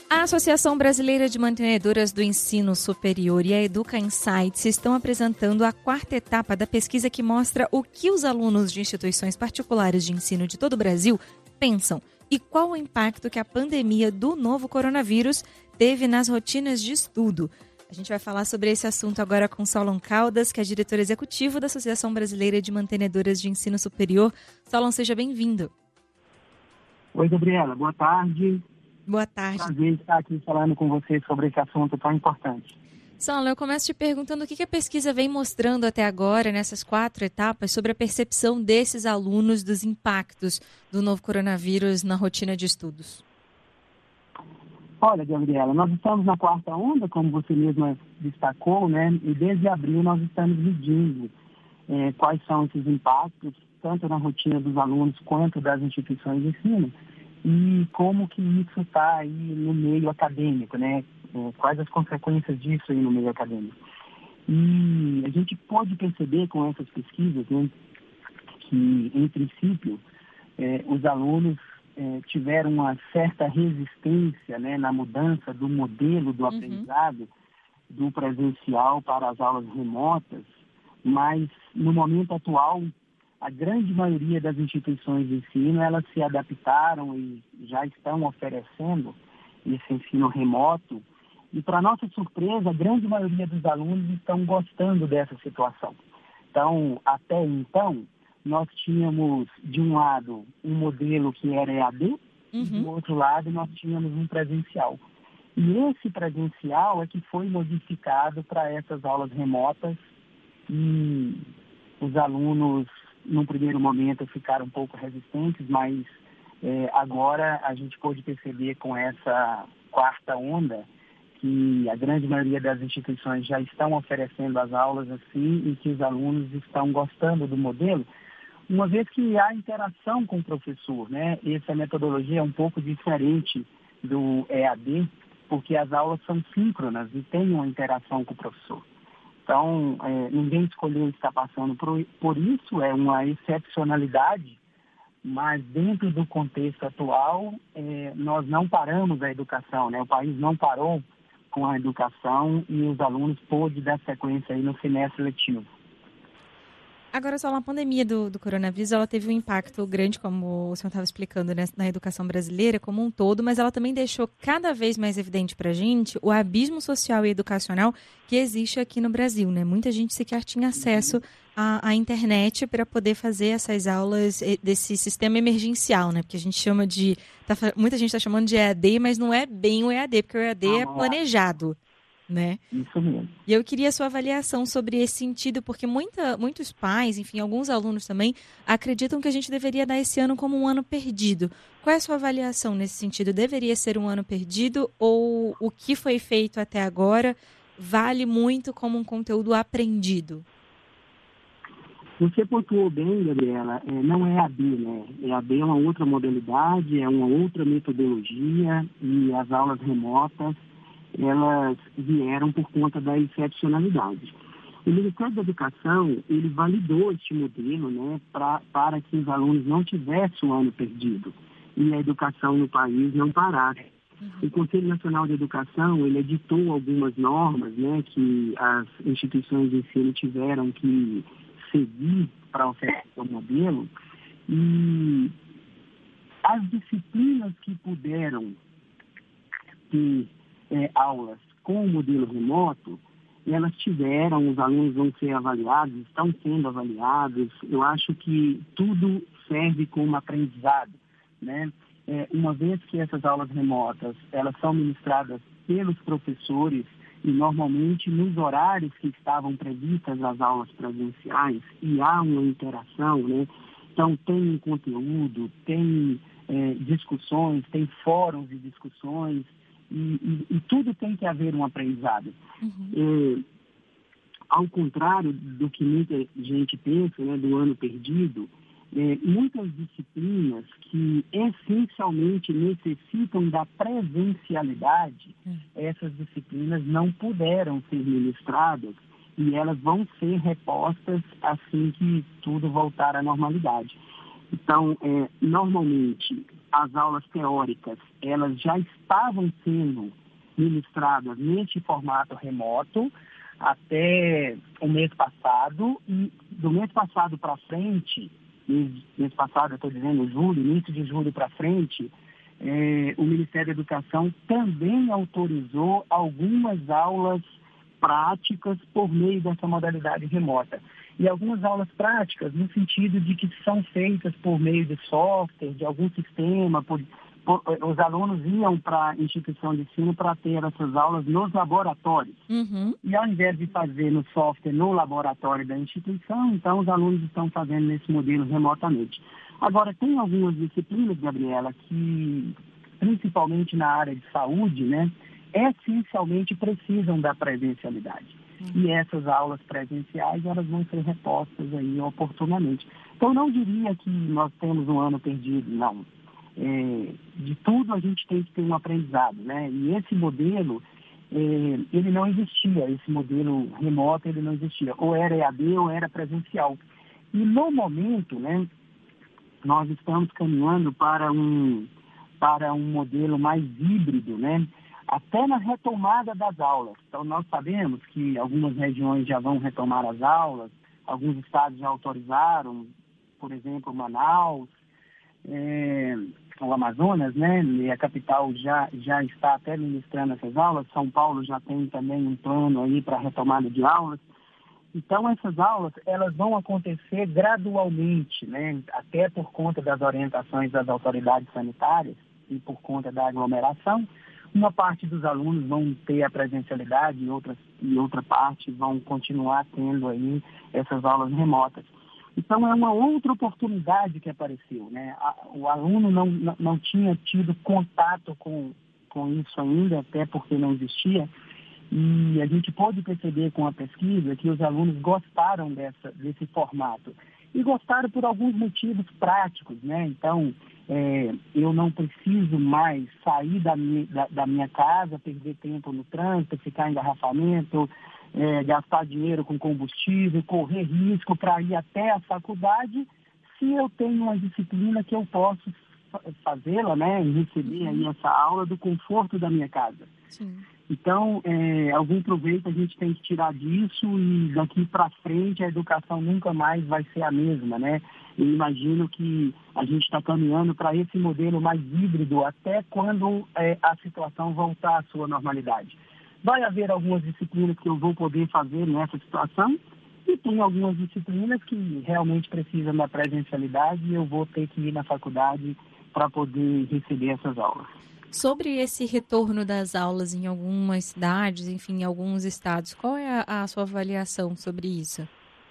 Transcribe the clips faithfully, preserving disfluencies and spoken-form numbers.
A Associação Brasileira de Mantenedoras do Ensino Superior e a Educa Insights estão apresentando a quarta etapa da pesquisa que mostra o que os alunos de instituições particulares de ensino de todo o Brasil pensam e qual o impacto que a pandemia do novo coronavírus teve nas rotinas de estudo. A gente vai falar sobre esse assunto agora com Solon Caldas, que é diretor executivo da Associação Brasileira de Mantenedoras de Ensino Superior. Solon, seja bem-vindo. Oi, Gabriela. Boa tarde. Boa tarde. Prazer estar aqui falando com você sobre esse assunto tão importante. Solon, eu começo te perguntando o que a pesquisa vem mostrando até agora, nessas quatro etapas, sobre a percepção desses alunos dos impactos do novo coronavírus na rotina de estudos. Olha, Gabriela, nós estamos na quarta onda, como você mesma destacou, né? E desde abril nós estamos medindo é, quais são esses impactos, tanto na rotina dos alunos quanto das instituições de ensino, e como que isso está aí no meio acadêmico, né? É, quais as consequências disso aí no meio acadêmico. E a gente pode perceber com essas pesquisas, né, que, em princípio, é, os alunos É, tiveram uma certa resistência, né, na mudança do modelo do uhum. aprendizado do presencial para as aulas remotas, mas no momento atual, a grande maioria das instituições de ensino, elas se adaptaram e já estão oferecendo esse ensino remoto, e para nossa surpresa, a grande maioria dos alunos estão gostando dessa situação. Então, até então, nós tínhamos, de um lado, um modelo que era E A D, uhum. e do outro lado, nós tínhamos um presencial. E esse presencial é que foi modificado para essas aulas remotas, e os alunos, num primeiro momento, ficaram um pouco resistentes, mas é, agora a gente pôde perceber com essa quarta onda que a grande maioria das instituições já estão oferecendo as aulas assim e que os alunos estão gostando do modelo, uma vez que há interação com o professor, né? Essa metodologia é um pouco diferente do E A D, porque as aulas são síncronas e tem uma interação com o professor. Então, é, ninguém escolheu estar passando por, por isso, é uma excepcionalidade, mas dentro do contexto atual, é, nós não paramos a educação, né? O país não parou com a educação e os alunos pôde dar sequência aí no semestre letivo. Agora, só a pandemia do, do coronavírus, ela teve um impacto grande, como o senhor estava explicando, né, na educação brasileira como um todo, mas ela também deixou cada vez mais evidente para a gente o abismo social e educacional que existe aqui no Brasil, né? Muita gente sequer tinha acesso à, à internet para poder fazer essas aulas desse sistema emergencial, né? Porque a gente chama de... Tá, muita gente está chamando de E A D, mas não é bem o E A D, porque o E A D é planejado. Né? Isso mesmo. E eu queria a sua avaliação sobre esse sentido, porque muita, muitos pais, enfim, alguns alunos também, acreditam que a gente deveria dar esse ano como um ano perdido. Qual é a sua avaliação nesse sentido? Deveria ser um ano perdido ou o que foi feito até agora vale muito como um conteúdo aprendido? Você pontuou bem, Gabriela, é, não é E A D, né? E A D é uma outra modalidade, é uma outra metodologia e as aulas remotas elas vieram por conta da excepcionalidade. O Ministério da Educação, ele validou este modelo, né, pra, para que os alunos não tivessem um ano perdido e a educação no país não parasse. Uhum. O Conselho Nacional de Educação, ele editou algumas normas, né, que as instituições de ensino tiveram que seguir para oferecer o modelo, e as disciplinas que puderam ter É, aulas com o modelo remoto, elas tiveram, os alunos vão ser avaliados, estão sendo avaliados. Eu acho que tudo serve como aprendizado, né? É, uma vez que essas aulas remotas, elas são ministradas pelos professores e normalmente nos horários que estavam previstas as aulas presenciais, e há uma interação, né? Então tem um conteúdo, tem é, discussões, tem fóruns de discussões, E, e, e tudo tem que haver um aprendizado. Uhum. É, ao contrário do que muita gente pensa, né, do ano perdido, é, muitas disciplinas que essencialmente necessitam da presencialidade, uhum. essas disciplinas não puderam ser ministradas e elas vão ser repostas assim que tudo voltar à normalidade. Então, é, normalmente, as aulas teóricas, elas já estavam sendo ministradas neste formato remoto até o mês passado, e do mês passado para frente, mês, mês passado, eu estou dizendo julho, início de julho para frente, é, o Ministério da Educação também autorizou algumas aulas práticas por meio dessa modalidade remota. E algumas aulas práticas no sentido de que são feitas por meio de software, de algum sistema, por, por, os alunos iam para a instituição de ensino para ter essas aulas nos laboratórios. Uhum. E ao invés de fazer no software no laboratório da instituição, então os alunos estão fazendo nesse modelo remotamente. Agora, tem algumas disciplinas, Gabriela, que principalmente na área de saúde, né, essencialmente precisam da presencialidade. Uhum. E essas aulas presenciais, elas vão ser repostas aí oportunamente. Então, não diria que nós temos um ano perdido, não. É, de tudo a gente tem que ter um aprendizado, né? E esse modelo, é, ele não existia, esse modelo remoto, ele não existia. Ou era E A D ou era presencial. E no momento, né, nós estamos caminhando para um, para um modelo mais híbrido, né? Até na retomada das aulas. Então, nós sabemos que algumas regiões já vão retomar as aulas, alguns estados já autorizaram, por exemplo, Manaus, é, o Amazonas, né? E a capital já, já está até ministrando essas aulas. São Paulo já tem também um plano aí para a retomada de aulas. Então, essas aulas, elas vão acontecer gradualmente, né? Até por conta das orientações das autoridades sanitárias e por conta da aglomeração. Uma parte dos alunos vão ter a presencialidade e, outras, e outra parte vão continuar tendo aí essas aulas remotas. Então, é uma outra oportunidade que apareceu, né? O aluno não, não, não tinha tido contato com, com isso ainda, até porque não existia. E a gente pode perceber com a pesquisa que os alunos gostaram dessa, desse formato. E gostaram por alguns motivos práticos, né? Então, é, eu não preciso mais sair da minha, da, da minha casa, perder tempo no trânsito, ficar em engarrafamento, é, gastar dinheiro com combustível, correr risco para ir até a faculdade, se eu tenho uma disciplina que eu posso fazê-la, né? E receber aí essa aula do conforto da minha casa. Sim. Então, é, algum proveito a gente tem que tirar disso e daqui para frente a educação nunca mais vai ser a mesma, né? Eu imagino que a gente está caminhando para esse modelo mais híbrido até quando é, a situação voltar à sua normalidade. Vai haver algumas disciplinas que eu vou poder fazer nessa situação e tem algumas disciplinas que realmente precisam da presencialidade e eu vou ter que ir na faculdade para poder receber essas aulas. Sobre esse retorno das aulas em algumas cidades, enfim, em alguns estados, qual é a, a sua avaliação sobre isso?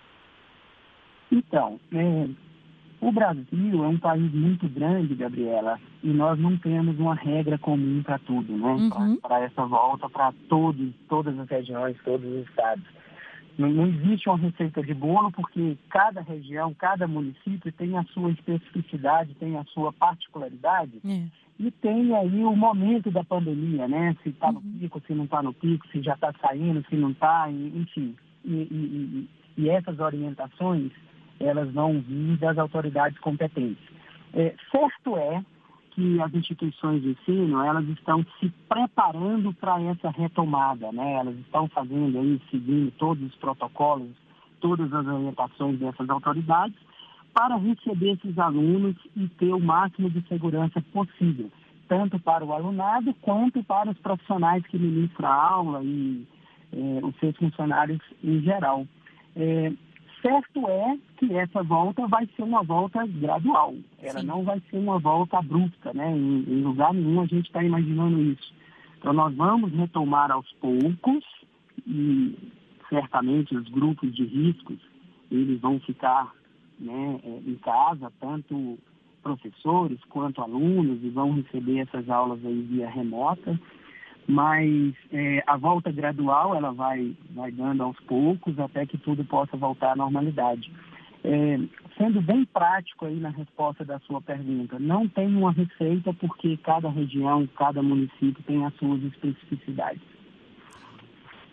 Então, é, o Brasil é um país muito grande, Gabriela, e nós não temos uma regra comum para tudo, né? Uhum. Para essa volta, para todos, todas as regiões, todos os estados. Não, não existe uma receita de bolo, porque cada região, cada município tem a sua especificidade, tem a sua particularidade. É. E tem aí o momento da pandemia, né? Se está no Uhum. pico, se não está no pico, se já está saindo, se não está, enfim. E, e, e, e essas orientações, elas vão vir das autoridades competentes. É, certo é que as instituições de ensino, elas estão se preparando para essa retomada, né? Elas estão fazendo aí, seguindo todos os protocolos, todas as orientações dessas autoridades, para receber esses alunos e ter o máximo de segurança possível, tanto para o alunado quanto para os profissionais que ministram a aula e eh, os seus funcionários em geral. Eh, certo é que essa volta vai ser uma volta gradual, ela Sim. não vai ser uma volta abrupta, né? Em, em lugar nenhum a gente está imaginando isso. Então nós vamos retomar aos poucos e certamente os grupos de riscos, eles vão ficar, né, em casa, tanto professores quanto alunos, e vão receber essas aulas aí via remota, mas é, a volta gradual ela vai, vai dando aos poucos até que tudo possa voltar à normalidade. É, sendo bem prático aí na resposta da sua pergunta, não tem uma receita porque cada região, cada município tem as suas especificidades.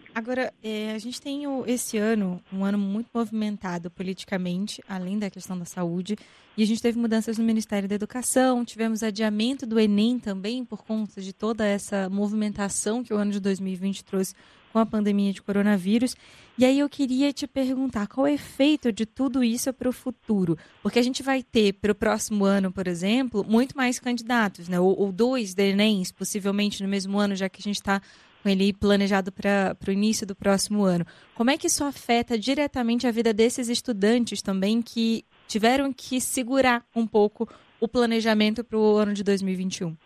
Agora, é, a gente tem o, esse ano, um ano muito movimentado politicamente, além da questão da saúde, e a gente teve mudanças no Ministério da Educação, tivemos adiamento do Enem também, por conta de toda essa movimentação que o ano de dois mil e vinte trouxe com a pandemia de coronavírus. E aí eu queria te perguntar, qual é o efeito de tudo isso para o futuro? Porque a gente vai ter, para o próximo ano, por exemplo, muito mais candidatos, né? Ou, ou dois de Enems, possivelmente no mesmo ano, já que a gente está com ele planejado para o início do próximo ano. Como é que isso afeta diretamente a vida desses estudantes também que tiveram que segurar um pouco o planejamento para o ano de dois mil e vinte e um?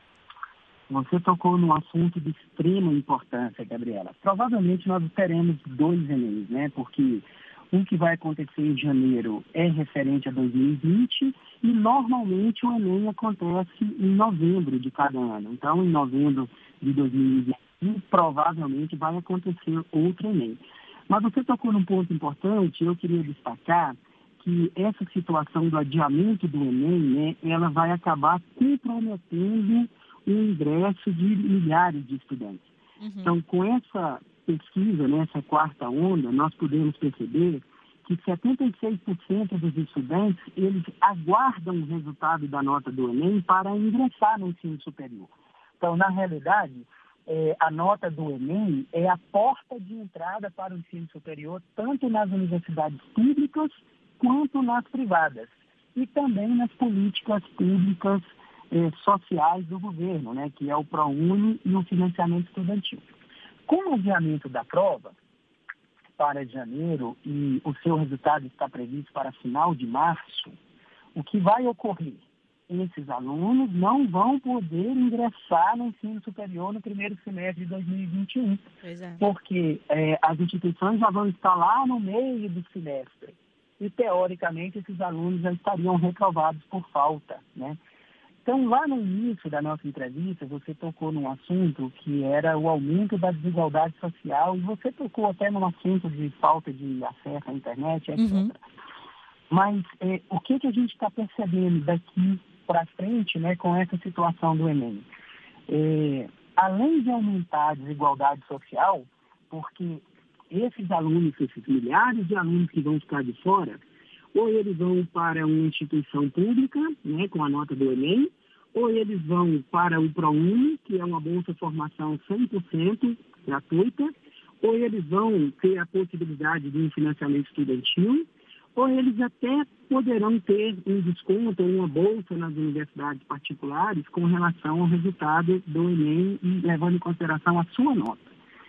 Você tocou num assunto de extrema importância, Gabriela. Provavelmente nós teremos dois Enems, né? Porque um que vai acontecer em janeiro é referente a dois mil e vinte e normalmente o Enem acontece em novembro de cada ano. Então, em novembro de dois mil e vinte, provavelmente vai acontecer outro Enem. Mas você tocou num ponto importante, eu queria destacar que essa situação do adiamento do Enem, né, ela vai acabar comprometendo o ingresso de milhares de estudantes. Uhum. Então, com essa pesquisa, nessa né, quarta onda, nós podemos perceber que setenta e seis por cento dos estudantes, eles aguardam o resultado da nota do Enem para ingressar no ensino superior. Então, na realidade, é, a nota do Enem é a porta de entrada para o ensino superior, tanto nas universidades públicas quanto nas privadas. E também nas políticas públicas eh, sociais do governo, né, que é o ProUni e o financiamento estudantil. Com o adiamento da prova para janeiro e o seu resultado está previsto para final de março, o que vai ocorrer? Esses alunos não vão poder ingressar no ensino superior no primeiro semestre de dois mil e vinte e um, pois é. Porque eh, as instituições já vão estar lá no meio do semestre e, teoricamente, esses alunos já estariam reprovados por falta, né? Então, lá no início da nossa entrevista, você tocou num assunto que era o aumento da desigualdade social e você tocou até num assunto de falta de acesso à internet, etcétera. Uhum. Mas eh, o que, que a gente está percebendo daqui para frente, né, com essa situação do Enem? É, além de aumentar a desigualdade social, porque esses alunos, esses milhares de alunos que vão ficar de fora, ou eles vão para uma instituição pública, né, com a nota do Enem, ou eles vão para o ProUni, que é uma bolsa de formação cem por cento gratuita, ou eles vão ter a possibilidade de um financiamento estudantil, ou eles até poderão ter um desconto ou uma bolsa nas universidades particulares com relação ao resultado do Enem e levando em consideração a sua nota.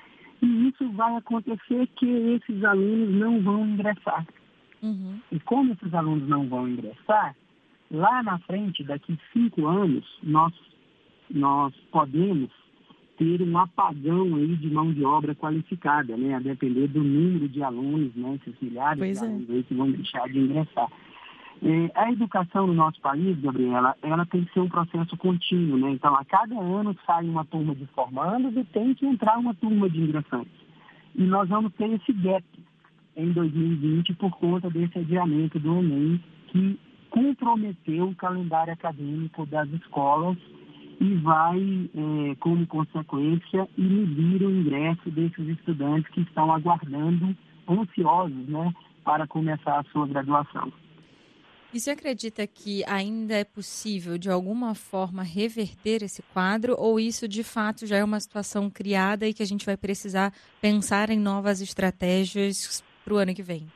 E isso vai acontecer que esses alunos não vão ingressar. Uhum. E como esses alunos não vão ingressar, lá na frente, daqui cinco anos, nós, nós podemos ter um apagão aí de mão de obra qualificada, né? A depender do número de alunos, né? Esses milhares pois de é. alunos aí que vão deixar de ingressar. É, a educação no nosso país, Gabriela, ela tem que ser um processo contínuo, né? Então, a cada ano sai uma turma de formandos e tem que entrar uma turma de ingressantes. E nós vamos ter esse gap em dois mil e vinte por conta desse adiamento do Enem, que comprometeu o calendário acadêmico das escolas e vai, é, como consequência, inibir o ingresso desses estudantes que estão aguardando, ansiosos, né, para começar a sua graduação. E você acredita que ainda é possível, de alguma forma, reverter esse quadro, ou isso, de fato, já é uma situação criada e que a gente vai precisar pensar em novas estratégias para o ano que vem?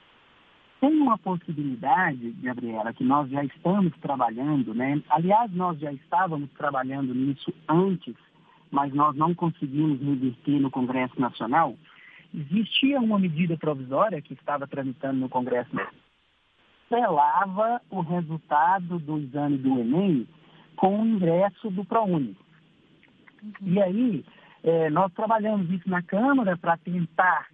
Tem uma possibilidade, Gabriela, que nós já estamos trabalhando, né? Aliás, nós já estávamos trabalhando nisso antes, mas nós não conseguimos reverter no Congresso Nacional. Existia uma medida provisória que estava tramitando no Congresso Nacional, que selava o resultado do exame do Enem com o ingresso do ProUni. Uhum. E aí, é, nós trabalhamos isso na Câmara para tentar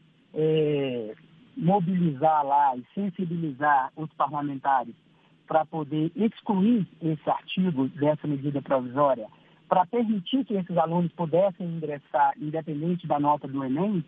é, mobilizar lá e sensibilizar os parlamentares para poder excluir esse artigo dessa medida provisória, para permitir que esses alunos pudessem ingressar independente da nota do Enem,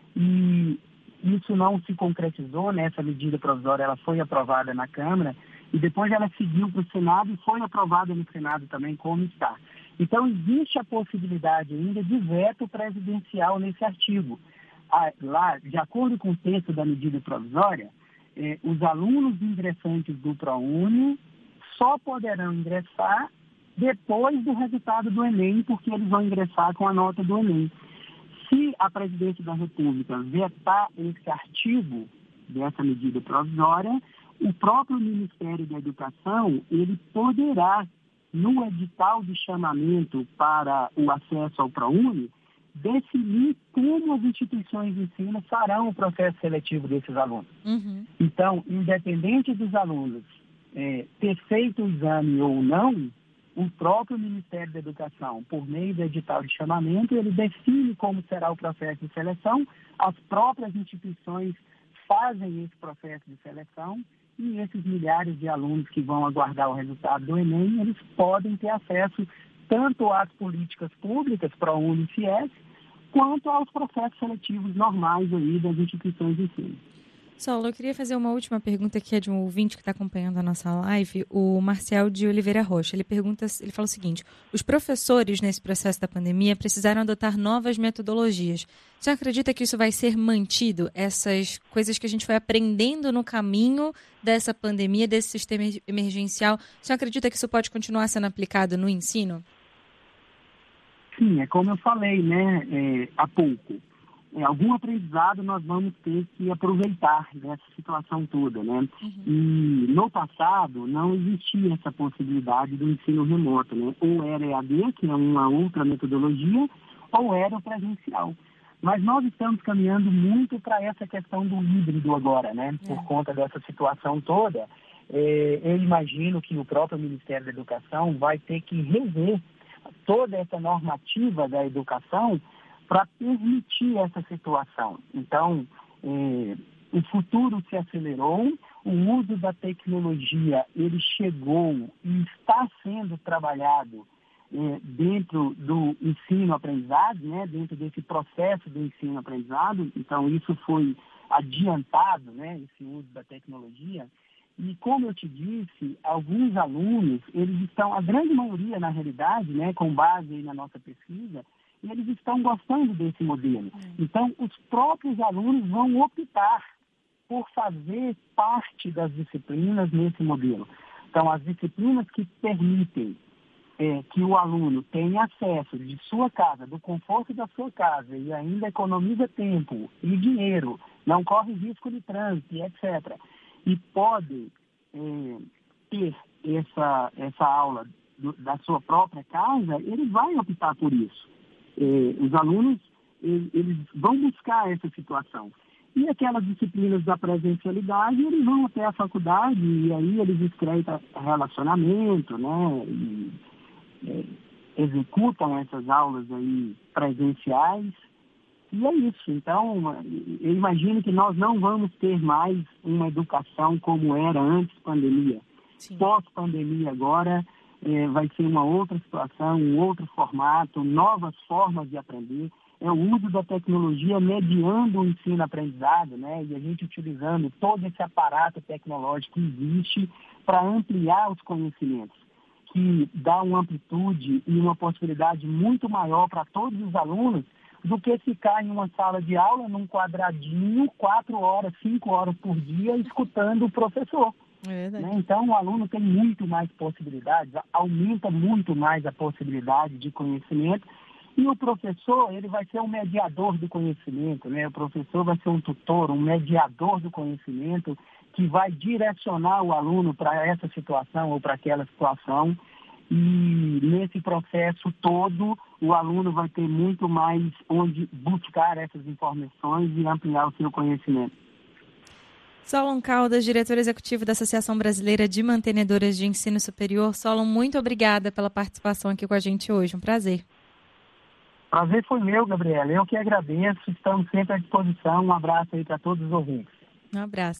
e isso não se concretizou, né? Essa medida provisória ela foi aprovada na Câmara e depois ela seguiu para o Senado e foi aprovada no Senado também, como está. Então, existe a possibilidade ainda de veto presidencial nesse artigo. Ah, lá, de acordo com o texto da medida provisória, eh, os alunos ingressantes do ProUni só poderão ingressar depois do resultado do Enem, porque eles vão ingressar com a nota do Enem. Se a Presidência da República vetar esse artigo dessa medida provisória, o próprio Ministério da Educação, ele poderá, no edital de chamamento para o acesso ao ProUni, definir como as instituições de ensino farão o processo seletivo desses alunos. Uhum. Então, independente dos alunos é, ter feito o exame ou não, o próprio Ministério da Educação, por meio do edital de chamamento, ele define como será o processo de seleção, as próprias instituições fazem esse processo de seleção e esses milhares de alunos que vão aguardar o resultado do Enem, eles podem ter acesso tanto às políticas públicas, ProUni e FIES, quanto aos processos seletivos normais aí das instituições de ensino. Saulo, eu queria fazer uma última pergunta que é de um ouvinte que está acompanhando a nossa live, o Marcial de Oliveira Rocha. Ele pergunta, ele fala o seguinte: os professores nesse processo da pandemia precisaram adotar novas metodologias. Você acredita que isso vai ser mantido? Essas coisas que a gente foi aprendendo no caminho dessa pandemia, desse sistema emergencial, você acredita que isso pode continuar sendo aplicado no ensino? Sim, é como eu falei, né, é, há pouco. É, algum aprendizado nós vamos ter que aproveitar dessa situação toda, né? Uhum. E no passado não existia essa possibilidade do ensino remoto, né? Ou era E A D, que é uma outra metodologia, ou era o presencial. Mas nós estamos caminhando muito para essa questão do híbrido agora, né? Por é. conta dessa situação toda, é, eu imagino que o próprio Ministério da Educação vai ter que rever toda essa normativa da educação para permitir essa situação. Então, eh, o futuro se acelerou, o uso da tecnologia, ele chegou e está sendo trabalhado eh, dentro do ensino-aprendizado, né, dentro desse processo do ensino-aprendizado. Então, isso foi adiantado, né, esse uso da tecnologia. E, como eu te disse, alguns alunos, eles estão, a grande maioria, na realidade, né, com base aí na nossa pesquisa, e eles estão gostando desse modelo. Então, os próprios alunos vão optar por fazer parte das disciplinas nesse modelo. Então, as disciplinas que permitem é, que o aluno tenha acesso de sua casa, do conforto da sua casa, e ainda economiza tempo e dinheiro, não corre risco de trânsito, etcétera, e pode é, ter essa, essa aula do, da sua própria casa, ele vai optar por isso. Eh, os alunos, eles, eles vão buscar essa situação. E aquelas disciplinas da presencialidade, eles vão até a faculdade e aí eles escrevem relacionamento, né? E, eh, executam essas aulas aí presenciais. E é isso. Então, eu imagino que nós não vamos ter mais uma educação como era antes da pandemia. Pós-pandemia agora, É, vai ser uma outra situação, um outro formato, novas formas de aprender. É o uso da tecnologia mediando o ensino-aprendizado, né? E a gente utilizando todo esse aparato tecnológico que existe para ampliar os conhecimentos, que dá uma amplitude e uma possibilidade muito maior para todos os alunos do que ficar em uma sala de aula, num quadradinho, quatro horas, cinco horas por dia, escutando o professor. É né? Então, o aluno tem muito mais possibilidades, aumenta muito mais a possibilidade de conhecimento, e o professor, ele vai ser um mediador do conhecimento, né? O professor vai ser um tutor, um mediador do conhecimento, que vai direcionar o aluno para essa situação ou para aquela situação, e nesse processo todo, o aluno vai ter muito mais onde buscar essas informações e ampliar o seu conhecimento. Solon Caldas, diretor executivo da Associação Brasileira de Mantenedoras de Ensino Superior. Solon, muito obrigada pela participação aqui com a gente hoje. Um prazer. Prazer foi meu, Gabriela. Eu que agradeço. Estamos sempre à disposição. Um abraço aí para todos os ouvintes. Um abraço.